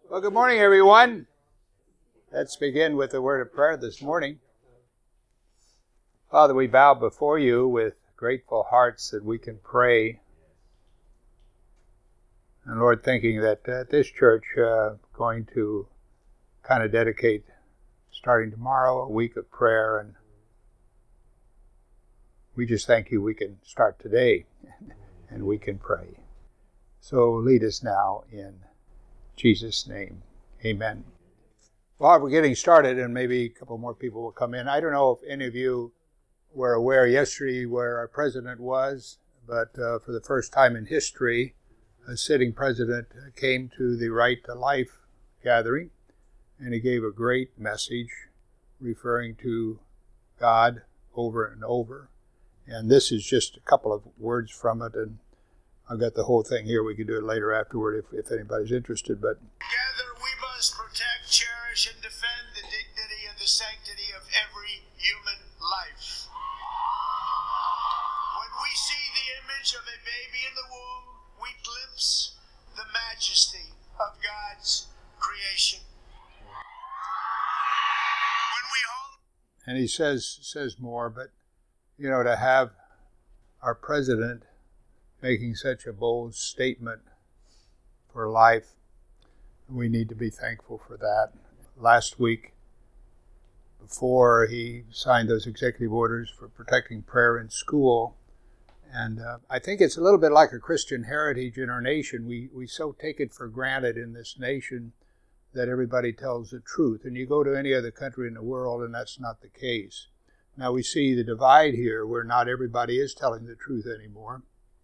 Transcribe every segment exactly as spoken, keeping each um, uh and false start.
Well, good morning, everyone. Let's begin with a word of prayer this morning. Father, we bow before you with grateful hearts that we can pray. And Lord, thinking that uh, this church uh, going to kind of dedicate, starting tomorrow, a week of prayer. And we just thank you we can start today and we can pray. So lead us now in Jesus' name. Amen. Well, we're getting started, and maybe a couple more people will come in. I don't know if any of you were aware yesterday where our president was, but uh, for the first time in history, a sitting president came to the Right to Life gathering, and he gave a great message referring to God over and over. And this is just a couple of words from it, and I've got the whole thing here. We can do it later afterward if, if anybody's interested. But together we must protect, cherish, and defend the dignity and the sanctity of every human life. When we see the image of a baby in the womb, we glimpse the majesty of God's creation. When we hold... And he says says more, but, you know, to have our president making such a bold statement for life, we need to be thankful for that. Last week, before he signed those executive orders for protecting prayer in school, and uh, I think it's a little bit like a Christian heritage in our nation. We, we so take it for granted in this nation that everybody tells the truth. And you go to any other country in the world, and that's not the case. Now we see the divide here where not everybody is telling the truth anymore.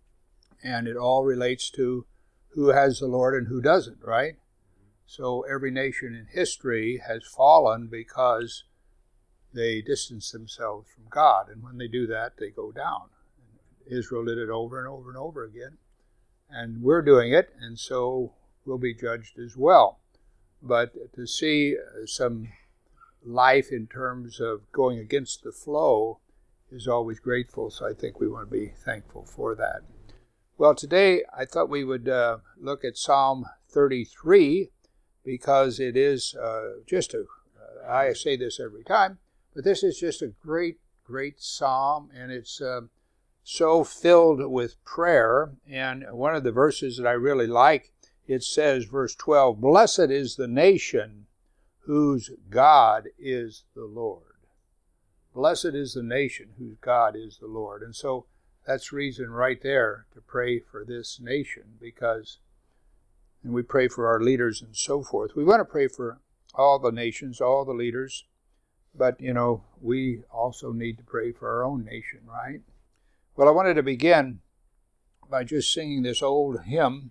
And it all relates to who has the Lord and who doesn't, right? So every nation in history has fallen because they distance themselves from God. And when they do that, they go down. Israel did it over and over and over again. And we're doing it, and so we'll be judged as well. But to see some life in terms of going against the flow is always grateful, so I think we want to be thankful for that. Well, today I thought we would uh, look at Psalm thirty-three, because it is uh, just a, uh, I say this every time, but this is just a great, great psalm, and it's uh, so filled with prayer. And one of the verses that I really like, it says, verse twelve, "Blessed is the nation whose God is the Lord." Blessed is the nation whose God is the Lord. And so that's reason right there to pray for this nation, because, and we pray for our leaders and so forth. We want to pray for all the nations, all the leaders, but, you know, we also need to pray for our own nation, right? Well, I wanted to begin by just singing this old hymn,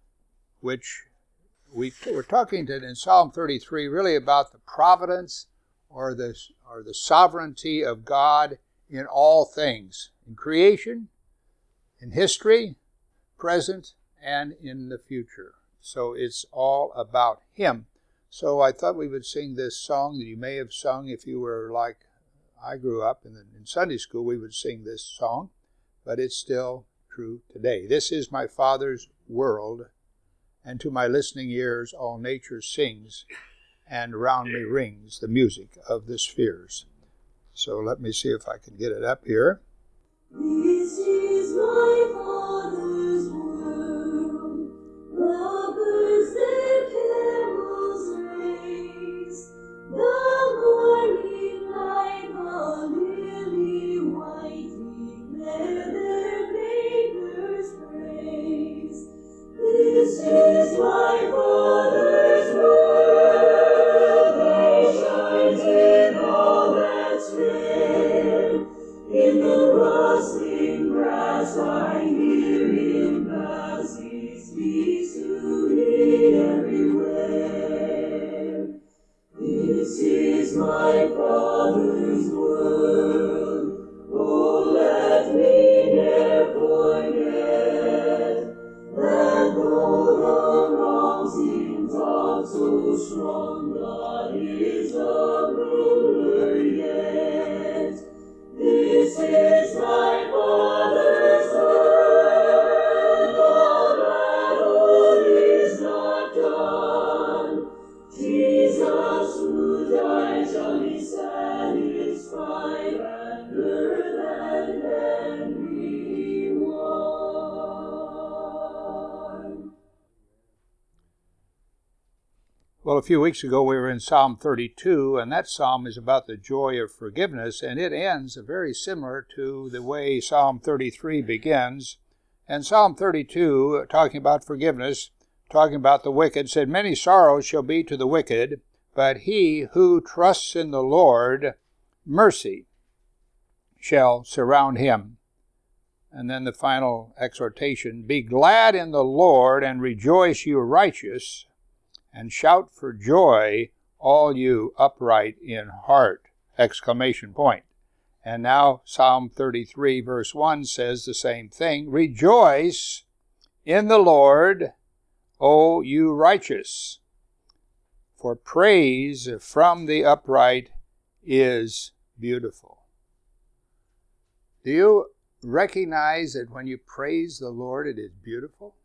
which we we're talking to in Psalm thirty-three, really about the providence or the, or the sovereignty of God in all things, in creation, in history, present, and in the future. So it's all about Him. So I thought we would sing this song that you may have sung if you were like I grew up in, the, in Sunday school. We would sing this song, but it's still true today. This is my Father's world, and to my listening ears all nature sings, and around me rings the music of the spheres. So let me see if I can get it up here. This is my Father's world, the birds their carols raise, the morning light, the lily white declare their Maker's praise. This is my Father's world, that shines in all that's fair. In the rustling grass I hear Him as He speaks to me everywhere. This is my Father's world, oh let me ne'er forget, that though the wrongs seem tough so strong, God is a ruler yet. This is my Father's world, all that all is not done. Well, a few weeks ago we were in Psalm thirty-two, and that psalm is about the joy of forgiveness, and it ends very similar to the way Psalm thirty-three begins. And Psalm thirty-two, talking about forgiveness, talking about the wicked, said, "Many sorrows shall be to the wicked, but he who trusts in the Lord, mercy shall surround him." And then the final exhortation, "Be glad in the Lord, and rejoice, you righteous, and shout for joy, all you upright in heart!" Exclamation point. And now Psalm thirty-three verse one says the same thing. "Rejoice in the Lord, O you righteous, for praise from the upright is beautiful." Do you recognize that when you praise the Lord, it is beautiful?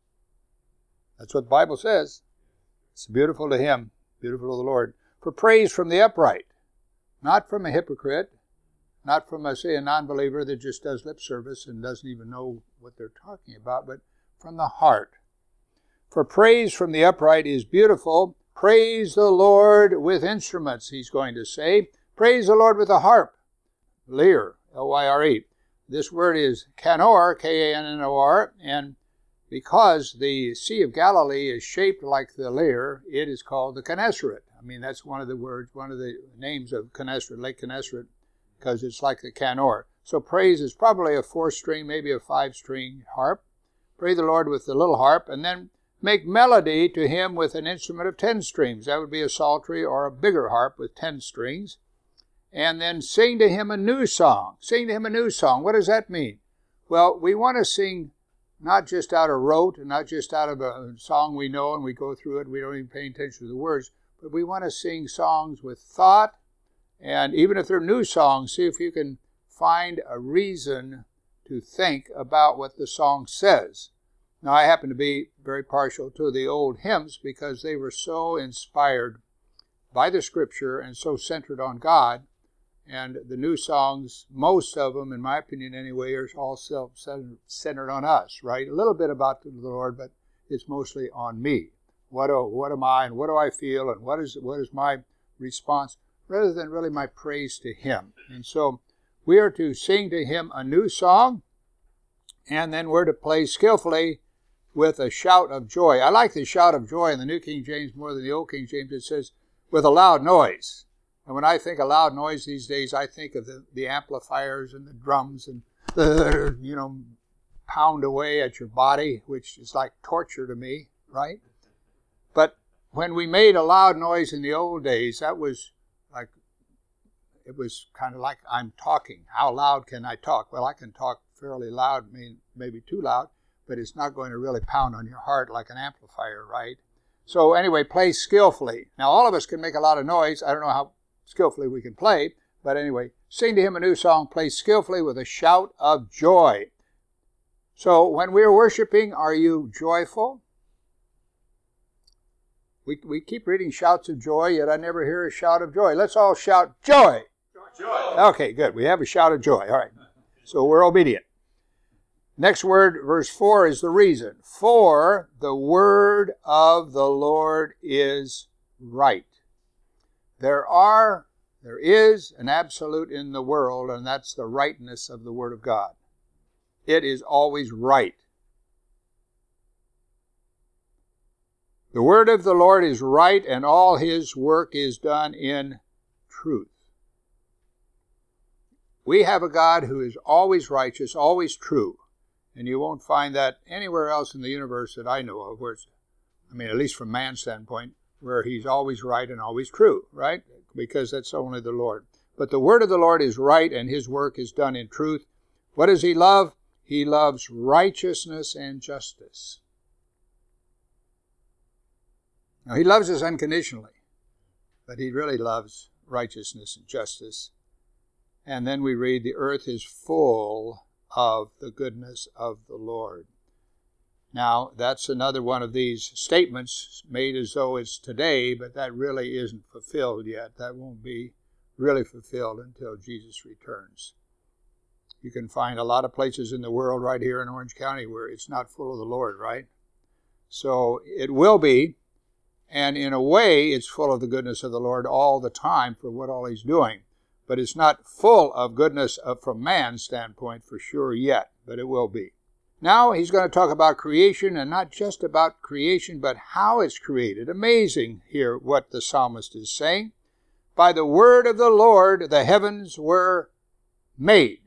That's what the Bible says. It's beautiful to him, beautiful to the Lord. For praise from the upright, not from a hypocrite, not from, a, say, a non-believer that just does lip service and doesn't even know what they're talking about, but from the heart. For praise from the upright is beautiful. Praise the Lord with instruments, he's going to say. Praise the Lord with a harp. Lyre, L Y R E. This word is kanor, K A N N O R, and because the Sea of Galilee is shaped like the lyre, it is called the Gennesaret. I mean, that's one of the words, one of the names of Gennesaret, Lake Gennesaret, because it's like the kanor. So praise is probably a four-string, maybe a five-string harp. Praise the Lord with the little harp, and then make melody to him with an instrument of ten strings. That would be a psaltery or a bigger harp with ten strings. And then sing to him a new song. Sing to him a new song. What does that mean? Well, we want to sing not just out of rote, and not just out of a song we know and we go through it, we don't even pay attention to the words, but we want to sing songs with thought, and even if they're new songs, see if you can find a reason to think about what the song says. Now, I happen to be very partial to the old hymns because they were so inspired by the Scripture and so centered on God. And the new songs, most of them, in my opinion anyway, are all self-centered on us, right? A little bit about the Lord, but it's mostly on me. What, oh, what am I, and what do I feel, and what is what is my response, rather than really my praise to him. And so we are to sing to him a new song, and then we're to play skillfully with a shout of joy. I like the shout of joy in the New King James more than the Old King James. It says, with a loud noise. And when I think of loud noise these days, I think of the, the amplifiers and the drums and the, you know, pound away at your body, which is like torture to me, right? But when we made a loud noise in the old days, that was like, it was kind of like I'm talking. How loud can I talk? Well, I can talk fairly loud, I mean, maybe too loud, but it's not going to really pound on your heart like an amplifier, right? So anyway, play skillfully. Now, all of us can make a lot of noise. I don't know how skillfully we can play, but anyway, sing to him a new song, play skillfully with a shout of joy. So when we're worshiping, are you joyful? We we keep reading shouts of joy, yet I never hear a shout of joy. Let's all shout joy. Joy. Okay, good. We have a shout of joy. All right. So we're obedient. Next word, verse four, is the reason. For the word of the Lord is right. There are, there is an absolute in the world, and that's the rightness of the Word of God. It is always right. The word of the Lord is right, and all his work is done in truth. We have a God who is always righteous, always true. And you won't find that anywhere else in the universe that I know of, where it's, I mean, at least from man's standpoint, where he's always right and always true, right? Because that's only the Lord. But the word of the Lord is right, and his work is done in truth. What does he love? He loves righteousness and justice. Now, he loves us unconditionally, but he really loves righteousness and justice. And then we read, the earth is full of the goodness of the Lord. Now, that's another one of these statements made as though it's today, but that really isn't fulfilled yet. That won't be really fulfilled until Jesus returns. You can find a lot of places in the world right here in Orange County where it's not full of the Lord, right? So it will be, And in a way, it's full of the goodness of the Lord all the time for what all he's doing. But it's not full of goodness from man's standpoint for sure yet, but it will be. Now he's going to talk about creation, and not just about creation, but how it's created. Amazing here what the psalmist is saying. By the word of the Lord the heavens were made.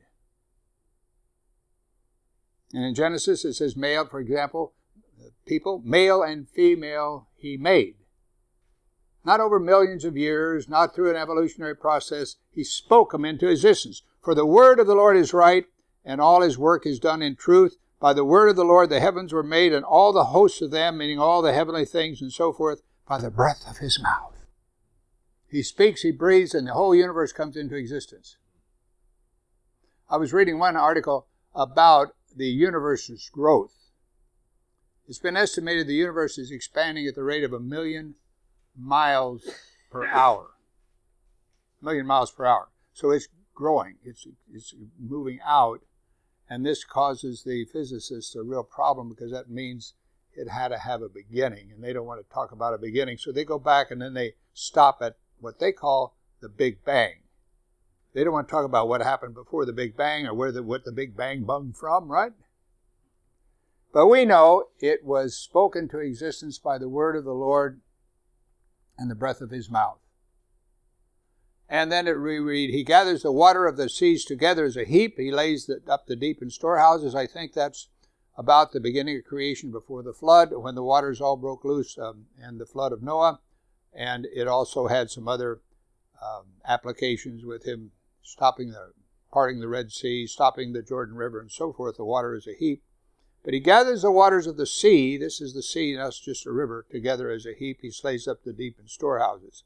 And in Genesis it says male, for example, people, male and female he made. Not over millions of years, not through an evolutionary process. He spoke them into existence. For the word of the Lord is right, and all his work is done in truth. By the word of the Lord the heavens were made, and all the hosts of them, meaning all the heavenly things and so forth, by the breath of his mouth. He speaks, he breathes, and the whole universe comes into existence. I was reading one article about the universe's growth. It's been estimated the universe is expanding at the rate of a million miles per hour. A million miles per hour. So it's growing. It's, it's moving out. And this causes the physicists a real problem because that means it had to have a beginning. And they don't want to talk about a beginning. So they go back and then they stop at what they call the Big Bang. They don't want to talk about what happened before the Big Bang or where the, what the Big Bang bung from, right? But we know it was spoken to existence by the word of the Lord and the breath of his mouth. And then it we read, he gathers the water of the seas together as a heap. He lays the, up the deep in storehouses. I think that's about the beginning of creation before the flood, when the waters all broke loose um, and the flood of Noah. And it also had some other um, applications with him stopping the, parting the Red Sea, stopping the Jordan River, and so forth. The water is a heap. But he gathers the waters of the sea, this is the sea, and that's just a river, together as a heap. He slays up the deep in storehouses.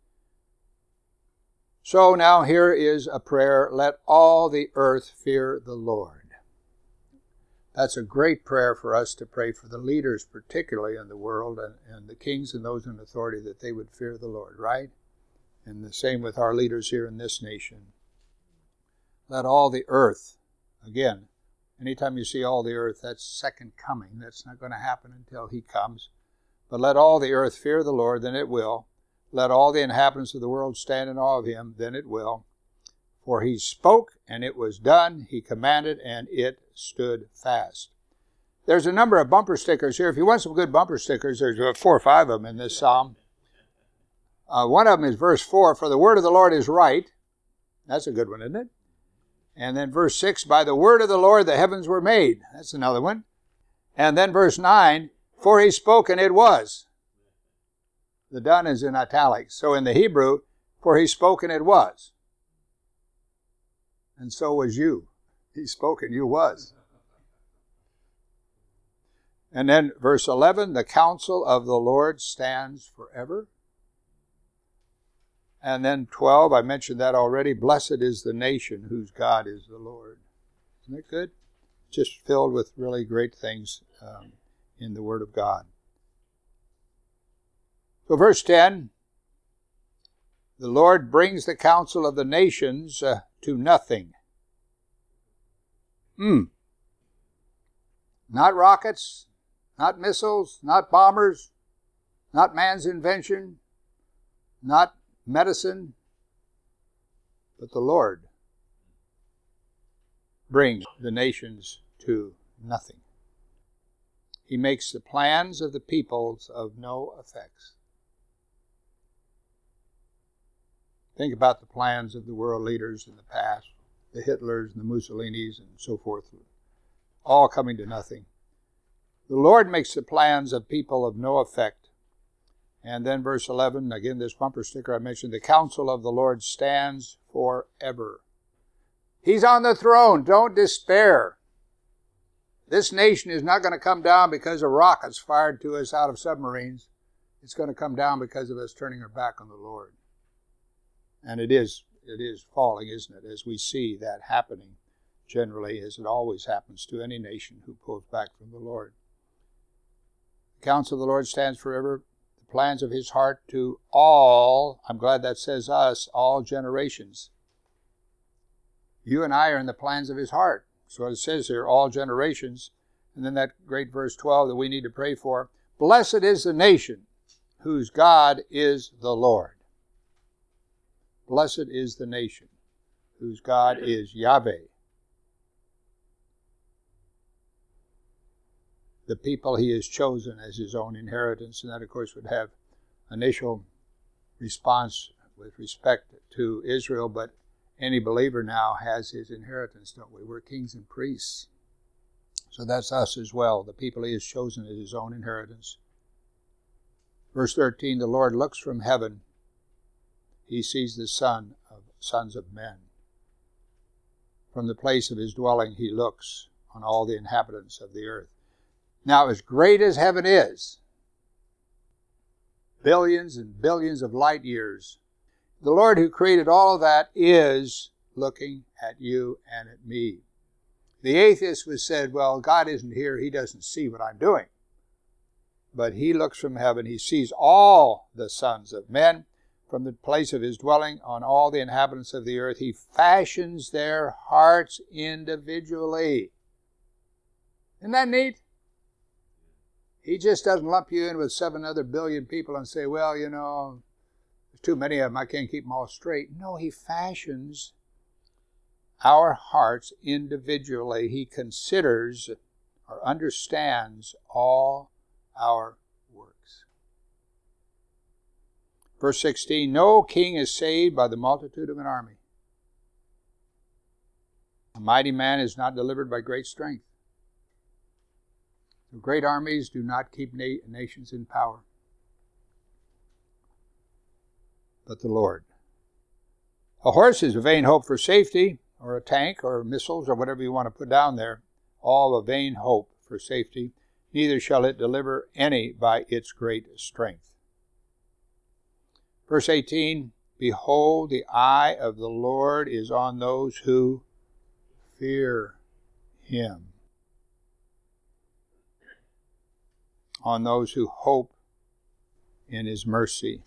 So now here is a prayer, let all the earth fear the Lord. That's a great prayer for us to pray for the leaders, particularly in the world, and, and the kings and those in authority, that they would fear the Lord, right? And the same with our leaders here in this nation. Let all the earth, again, anytime you see all the earth, that's second coming. That's not going to happen until he comes. But let all the earth fear the Lord, then it will. Let all the inhabitants of the world stand in awe of him, then it will. For he spoke, and it was done. He commanded, and it stood fast. There's a number of bumper stickers here. If you want some good bumper stickers, there's four or five of them in this psalm. Uh, one of them is verse four, for the word of the Lord is right. That's a good one, isn't it? And then verse six, by the word of the Lord the heavens were made. That's another one. And then verse nine, for he spoke and it was. The done is in italics. So in the Hebrew, for he spoke and it was. And so was you. He spoke and you was. And then verse eleven, the counsel of the Lord stands forever. And then twelve, I mentioned that already. Blessed is the nation whose God is the Lord. Isn't that good? Just filled with really great things um, in the Word of God. So verse ten, the Lord brings the counsel of the nations uh, to nothing. Hmm. Not rockets, not missiles, not bombers, not man's invention, not medicine, but the Lord brings the nations to nothing. He makes the plans of the peoples of no effects. Think about the plans of the world leaders in the past, the Hitlers and the Mussolinis and so forth, all coming to nothing. The Lord makes the plans of people of no effect. And then verse eleven, again, this bumper sticker I mentioned, the counsel of the Lord stands forever. He's on the throne. Don't despair. This nation is not going to come down because of rockets fired to us out of submarines. It's going to come down because of us turning our back on the Lord. And it is, it is falling, isn't it, as we see that happening generally, as it always happens to any nation who pulls back from the Lord. The counsel of the Lord stands forever. Plans of his heart to all, I'm glad that says us, all generations. You and I are in the plans of his heart. That's what it says here, all generations. And then that great verse twelve that we need to pray for. Blessed is the nation whose God is the Lord. Blessed is the nation whose God is Yahweh. The people he has chosen as his own inheritance, and that of course would have initial response with respect to Israel, but any believer now has his inheritance, don't we? We're kings and priests. So that's us as well, the people he has chosen as his own inheritance. Verse thirteen, the Lord looks from heaven. He sees the son of sons of men. From the place of his dwelling he looks on all the inhabitants of the earth. Now, as great as heaven is, billions and billions of light years, the Lord who created all of that is looking at you and at me. The atheist was said, well, God isn't here. He doesn't see what I'm doing. But he looks from heaven. He sees all the sons of men from the place of his dwelling on all the inhabitants of the earth. He fashions their hearts individually. Isn't that neat? He just doesn't lump you in with seven other billion people and say, well, you know, there's too many of them. I can't keep them all straight. No, he fashions our hearts individually. He considers or understands all our works. Verse sixteen, no king is saved by the multitude of an army. A mighty man is not delivered by great strength. The great armies do not keep na- nations in power, but the Lord. A horse is a vain hope for safety, or a tank, or missiles, or whatever you want to put down there, all a vain hope for safety. Neither shall it deliver any by its great strength. Verse eighteen, behold, the eye of the Lord is on those who fear him, on those who hope in his mercy.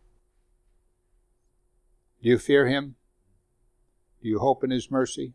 Do you fear him? Do you hope in his mercy?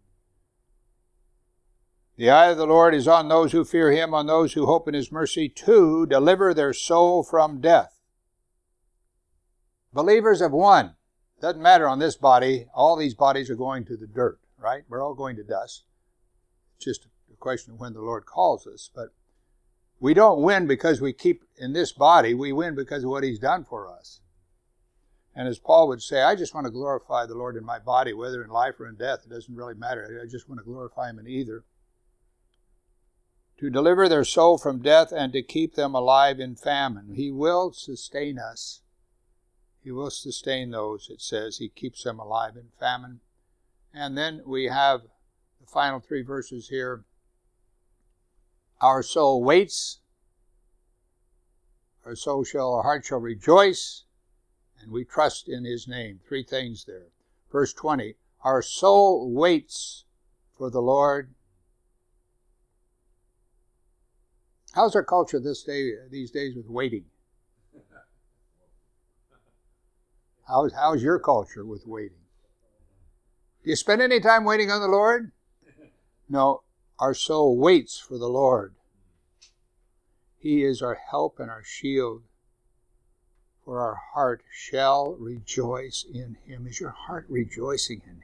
The eye of the Lord is on those who fear him, on those who hope in his mercy, to deliver their soul from death. Believers have won. Doesn't matter on this body. All these bodies are going to the dirt, right? We're all going to dust. It's just a question of when the Lord calls us. But we don't win because we keep in this body. We win because of what he's done for us. And as Paul would say, I just want to glorify the Lord in my body, whether in life or in death. It doesn't really matter. I just want to glorify him in either. To deliver their soul from death and to keep them alive in famine. He will sustain us. He will sustain those, it says. He keeps them alive in famine. And then we have the final three verses here. Our soul waits. Our soul shall, our heart shall rejoice. And we trust in his name. Three things there. Verse twenty. Our soul waits for the Lord. How's our culture this day, these days with waiting? How's, how's your culture with waiting? Do you spend any time waiting on the Lord? No, our soul waits for the Lord. He is our help and our shield. For our heart shall rejoice in him. Is your heart rejoicing in him?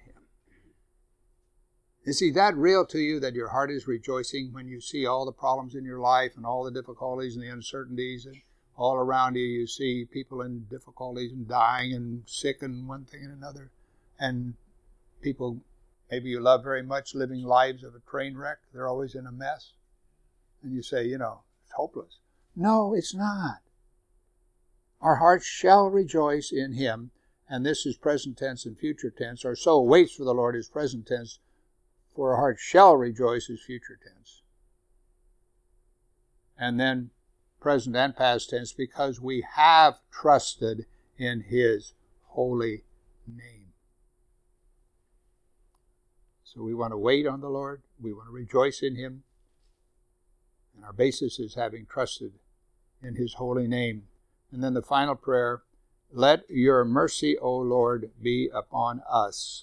Is he that real to you that your heart is rejoicing when you see all the problems in your life and all the difficulties and the uncertainties and all around you? You see people in difficulties and dying and sick and one thing and another. And people maybe you love very much living lives of a train wreck. They're always in a mess. And you say, you know, it's hopeless. No, it's not. Our hearts shall rejoice in him. And this is present tense and future tense. Our soul waits for the Lord is present tense. For our heart shall rejoice is future tense. And then present and past tense, because we have trusted in his holy name. So we want to wait on the Lord. We want to rejoice in him. And our basis is having trusted in his holy name. And then the final prayer, let your mercy, O Lord, be upon us,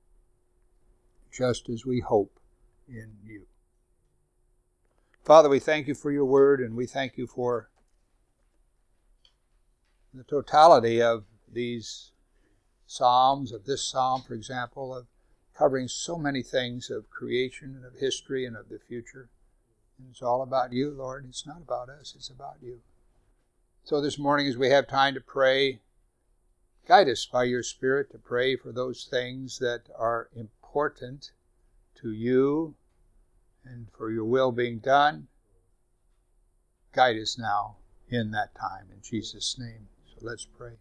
just as we hope in you. Father, we thank you for your word, and we thank you for The totality of these psalms, of this psalm, for example, of covering so many things of creation and of history and of the future. And it's all about you, Lord. It's not about us, it's about you. So this morning, as we have time to pray, guide us by your Spirit to pray for those things that are important to you and for your will being done. Guide us now in that time, in Jesus' name. So let's pray.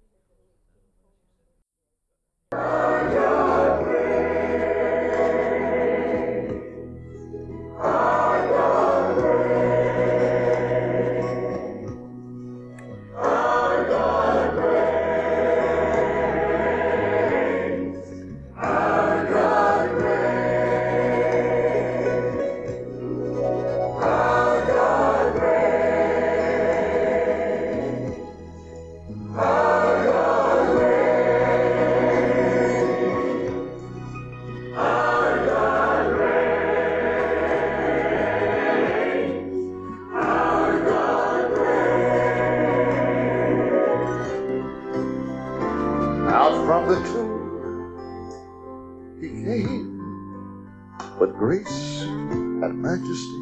From the tomb he came with grace and majesty.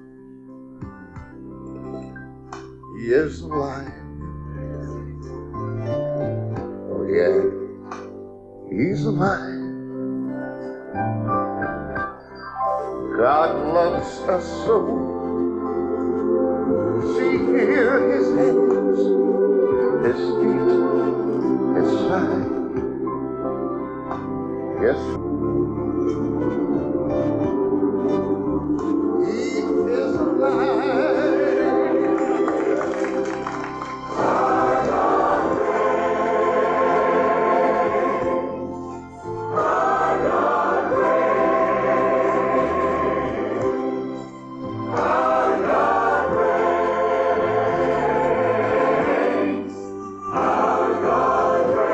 He is alive. Oh yeah, he's alive. God loves us so. See here his hands, his feet, his side. Yes. He is alive. Our God reigns. Our God reigns. Our God reigns. Our God reigns.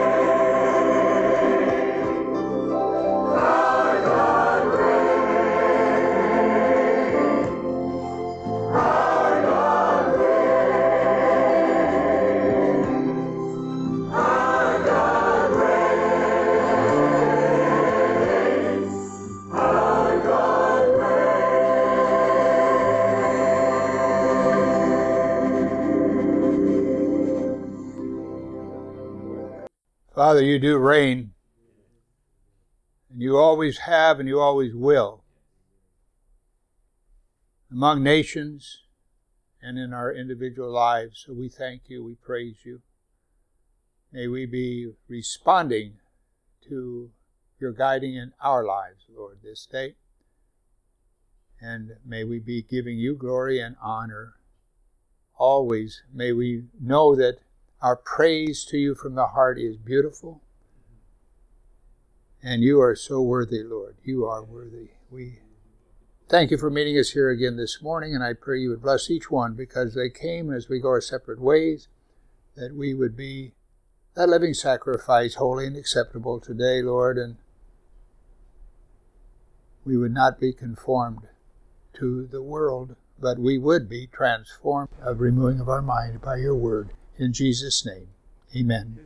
Father, you do reign, and you always have and you always will, among nations and in our individual lives. So we thank you, we praise you. May we be responding to your guiding in our lives, Lord, this day. And may we be giving you glory and honor. Always may we know that our praise to you from the heart is beautiful. And you are so worthy, Lord. You are worthy. We thank you for meeting us here again this morning, and I pray you would bless each one because they came as we go our separate ways, that we would be that living sacrifice, holy and acceptable today, Lord, and we would not be conformed to the world, but we would be transformed of renewing of our mind by your word. In Jesus' name, amen.